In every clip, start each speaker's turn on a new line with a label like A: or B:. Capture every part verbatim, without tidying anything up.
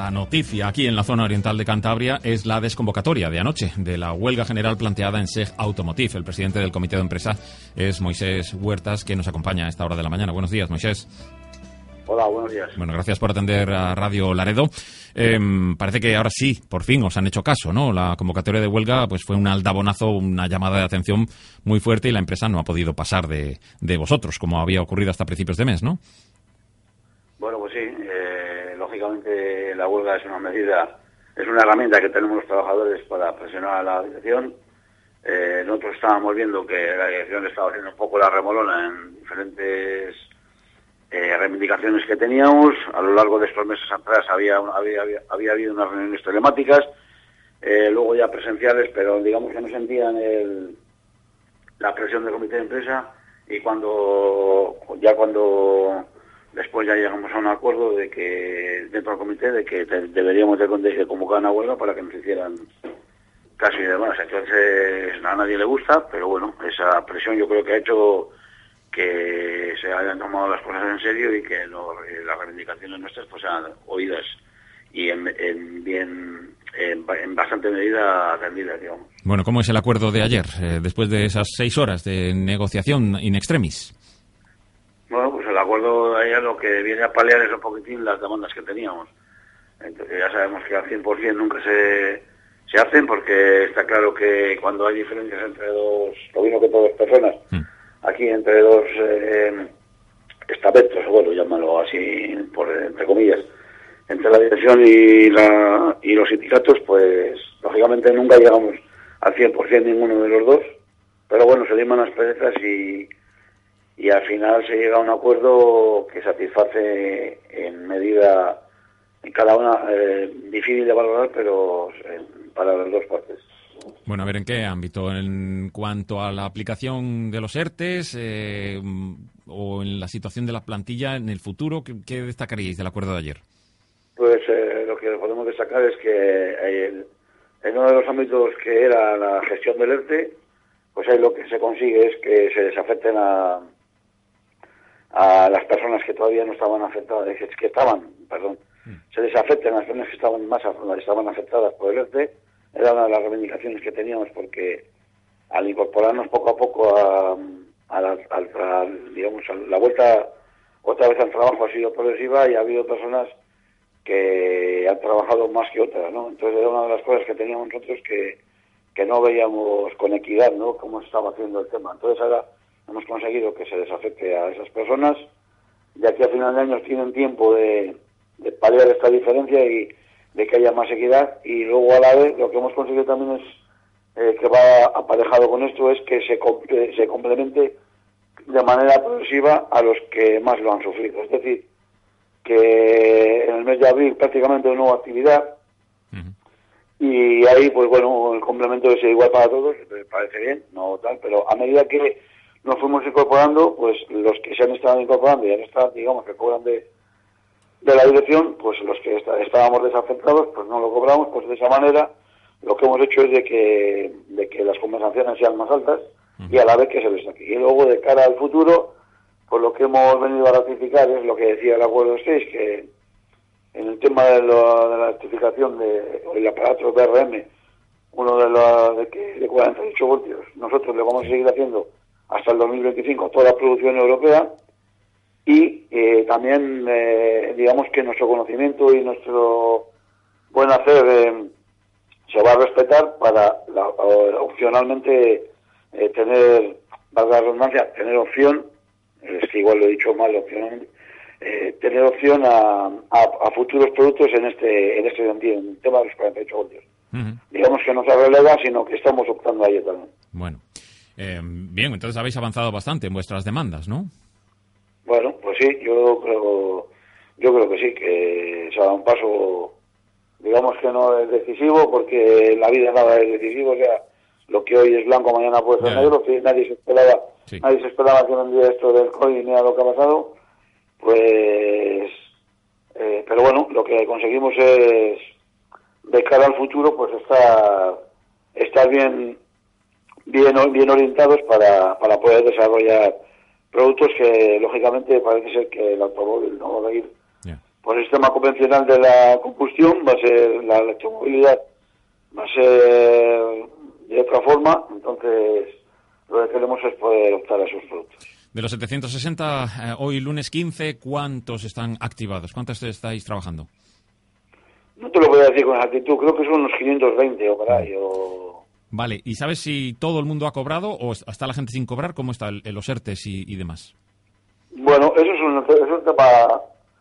A: La noticia aquí en la zona oriental de Cantabria es la desconvocatoria de anoche de la huelga general planteada en SEG Automotive. El presidente del comité de empresa es Moisés Huertas, que nos acompaña a esta hora de la mañana. Buenos días, Moisés.
B: Hola, buenos días.
A: Bueno, gracias por atender a Radio Laredo. Eh, parece que ahora sí, por fin, os han hecho caso, ¿no? La convocatoria de huelga pues fue un aldabonazo, una llamada de atención muy fuerte y la empresa no ha podido pasar de, de vosotros, como había ocurrido hasta principios de mes, ¿no?
B: Bueno, pues sí, eh, lógicamente la huelga es una medida, es una herramienta que tenemos los trabajadores para presionar a la dirección. Eh, nosotros estábamos viendo que la dirección estaba haciendo un poco la remolona en diferentes eh, reivindicaciones que teníamos. A lo largo de estos meses atrás había, había, había, había habido unas reuniones telemáticas, eh, luego ya presenciales, pero digamos que no sentían el, la presión del comité de empresa, y cuando ya cuando después ya llegamos a un acuerdo de que dentro del comité de que te, deberíamos de, de convocar una huelga para que nos hicieran caso y demás. Entonces a nadie le gusta, pero bueno, esa presión yo creo que ha hecho que se hayan tomado las cosas en serio y que lo, las reivindicaciones nuestras pues sean oídas y en, en bien en, en bastante medida atendidas, digamos.
A: Bueno, ¿cómo es el acuerdo de ayer, eh, después de esas seis horas de negociación in extremis?
B: Bueno, pues el acuerdo de ayer lo que viene a paliar es un poquitín las demandas que teníamos. Entonces ya sabemos que al cien por ciento nunca se, se hacen, porque está claro que cuando hay diferencias entre dos, lo mismo que todas personas, mm. aquí entre dos eh, estamentos, bueno, llámalo así, por entre comillas, entre la dirección y, la, y los sindicatos, pues lógicamente nunca llegamos al cien por ciento ninguno de los dos, pero bueno, se liman las perezas y y al final se llega a un acuerdo que satisface en medida, en cada una, eh, difícil de valorar, pero eh, para las dos partes.
A: Bueno, a ver, ¿en qué ámbito? ¿En cuanto a la aplicación de los ERTES eh, o en la situación de la plantilla en el futuro? ¿Qué, qué destacaríais del acuerdo de ayer?
B: Pues eh, lo que podemos destacar es que el, en uno de los ámbitos que era la gestión del ERTE, pues ahí lo que se consigue es que se desafecten a a las personas que todavía no estaban afectadas, que estaban, perdón, mm. se desafecten a las personas que estaban más estaban afectadas por el ERTE. Era una de las reivindicaciones que teníamos, porque al incorporarnos poco a poco a, a, la, a, a digamos, a la vuelta otra vez al trabajo ha sido progresiva y ha habido personas que han trabajado más que otras, ¿no? Entonces era una de las cosas que teníamos nosotros que, que no veíamos con equidad, ¿no?, cómo se estaba haciendo el tema. Entonces ahora hemos conseguido que se desafecte a esas personas, ya que a final de año tienen tiempo de, de paliar esta diferencia y de que haya más equidad. Y luego a la vez lo que hemos conseguido también es eh, que va aparejado con esto es que se, comple- se complemente de manera progresiva a los que más lo han sufrido. Es decir, que en el mes de abril prácticamente no hubo actividad, uh-huh. y ahí pues bueno, el complemento es igual para todos, me parece bien, no tal, pero a medida que nos fuimos incorporando, pues los que se han estado incorporando y han estado, digamos, que cobran de, de la dirección, pues los que está, estábamos desafectados, pues no lo cobramos. Pues de esa manera lo que hemos hecho es de que de que las compensaciones sean más altas, uh-huh. y a la vez que se les saque. Y luego, de cara al futuro, pues lo que hemos venido a ratificar es lo que decía el acuerdo seis, que en el tema de, lo, de la rectificación del aparato B R M, uno de los de, que, de cuarenta y ocho voltios, nosotros le vamos a seguir haciendo hasta el dos mil veinticinco toda la producción europea, y eh, también eh, digamos que nuestro conocimiento y nuestro buen hacer eh, se va a respetar para la, opcionalmente eh, tener, valga la redundancia, tener opción, es que igual lo he dicho mal, opcionalmente, eh, tener opción a, a, a futuros productos en este en este sentido, en el tema de los cuarenta y ocho voltios. Uh-huh. Digamos que no se relega, sino que estamos optando a ello también.
A: Bueno. Eh, bien, entonces habéis avanzado bastante en vuestras demandas, ¿no?
B: Bueno, pues sí, yo creo, yo creo que sí, que se ha dado un paso, digamos que no es decisivo, porque en la vida nada es decisivo, o sea, lo que hoy es blanco mañana puede ser negro, que nadie se esperaba, sí. nadie se esperaba que vendría esto del COVID ni a lo que ha pasado, pues, eh, pero bueno, lo que conseguimos es, de cara al futuro, pues estar, estar bien bien bien orientados para, para poder desarrollar productos que lógicamente parece ser que el automóvil no va a ir yeah. por el sistema convencional de la combustión, va a ser la electromovilidad, va a ser de otra forma, entonces lo que queremos es poder optar a esos productos.
A: De los setecientos sesenta, eh, hoy lunes quince, ¿cuántos están activados? ¿Cuántos estáis trabajando?
B: No te lo voy a decir con exactitud, creo que son unos quinientos veinte o por ahí, o...
A: Vale, ¿y sabes si todo el mundo ha cobrado o está la gente sin cobrar? ¿Cómo está el, los ERTES y, y demás?
B: Bueno, eso es un, es un tema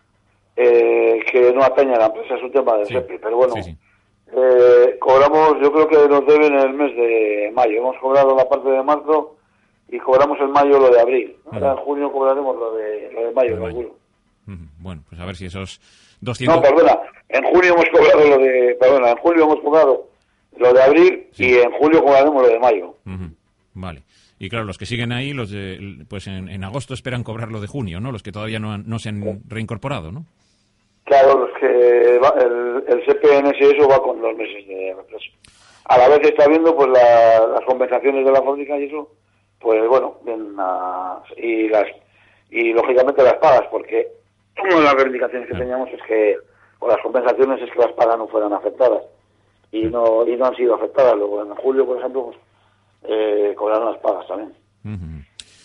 B: eh, que no atañe a la empresa, es un tema del
A: sí.
B: SEPI, pero bueno,
A: sí, sí.
B: Eh, cobramos, yo creo que nos deben el mes de mayo, hemos cobrado la parte de marzo y cobramos en mayo lo de abril, ¿no? Ahora en junio cobraremos lo de, lo de mayo, calculo.
A: Bueno, pues a ver si esos doscientos...
B: No, perdona, en junio hemos cobrado lo de, perdona, en julio hemos cobrado lo de abril sí. y en julio cobraremos lo de mayo.
A: Uh-huh. Vale. Y claro, los que siguen ahí, los de, pues en, en agosto esperan cobrar lo de junio, ¿no? Los que todavía no, han, no se han sí. reincorporado, ¿no?
B: Claro, los que va, el, el C P N S eso va con dos meses de retraso. A la vez está viendo pues la, las compensaciones de la fábrica y eso, pues bueno, bien, uh, y las y lógicamente las pagas, porque una de las reivindicaciones que teníamos es que, o las compensaciones es que las pagas no fueran afectadas y no y no han sido afectadas. Luego en julio, por ejemplo, pues, eh, cobraron las pagas también.
A: Uh-huh.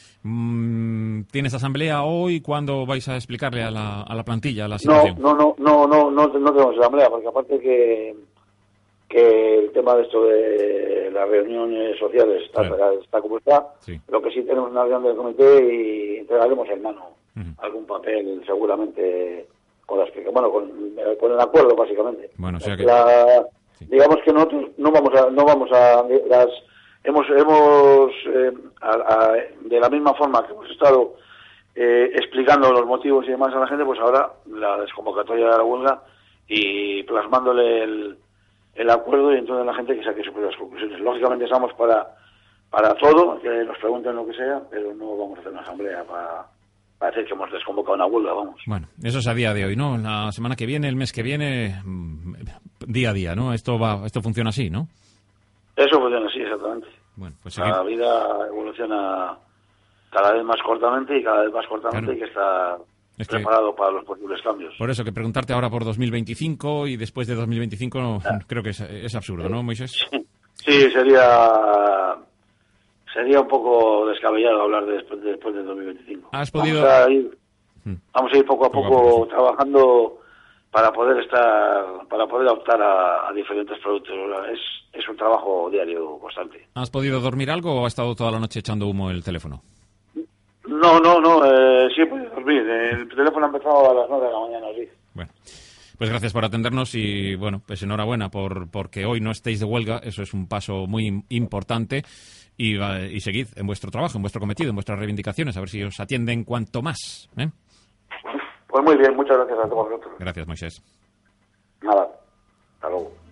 A: Mm, ¿Tienes asamblea hoy? ¿Cuándo vais a explicarle a la, a la plantilla la situación?
B: No, no, no, no, no, no, no tenemos asamblea, porque aparte que que el tema de esto de las reuniones sociales está, claro. está como está, sí. Lo que sí tenemos una reunión del comité y entregaremos en mano uh-huh. algún papel seguramente con la explicación, bueno, con, con el acuerdo básicamente.
A: Bueno, o sea que...
B: la, sí. Digamos que nosotros no vamos a, no vamos a las hemos hemos eh, a, a, de la misma forma que hemos estado eh, explicando los motivos y demás a la gente, pues ahora la desconvocatoria de la huelga y plasmándole el el acuerdo y entonces la gente que saque sus propias conclusiones. Lógicamente estamos para para todo, que nos pregunten lo que sea, pero no vamos a hacer una asamblea para, para decir que hemos desconvocado una huelga, vamos.
A: Bueno, eso es a día de hoy, ¿no? La semana que viene, el mes que viene, día a día, ¿no? Esto va, esto funciona así, ¿no?
B: Eso funciona así, exactamente.
A: Bueno, pues
B: seguir... La vida evoluciona cada vez más cortamente y cada vez más cortamente claro. y que está... Es preparado que, para los posibles cambios.
A: Por eso, que preguntarte ahora por dos mil veinticinco y después de dos mil veinticinco no, ah. creo que es, es absurdo, ¿no, Moisés?
B: Sí, sí, sería sería un poco descabellado hablar de después, de, después de dos mil veinticinco.
A: ¿Has podido...?
B: Vamos a ir, hmm. vamos a ir poco a poco, poco a poco, sí. trabajando para poder estar para poder optar a, a diferentes productos. Es, es un trabajo diario constante.
A: ¿Has podido dormir algo o has estado toda la noche echando humo el teléfono?
B: No, no, no, eh, sí he podido dormir. El teléfono ha empezado a las nueve de la mañana, sí.
A: Bueno, pues gracias por atendernos y, bueno, pues enhorabuena por porque hoy no estéis de huelga. Eso es un paso muy importante y, y seguid en vuestro trabajo, en vuestro cometido, en vuestras reivindicaciones, a ver si os atienden cuanto más, ¿eh?
B: Pues muy bien, muchas gracias a todos vosotros.
A: Gracias, Moisés.
B: Nada, hasta luego.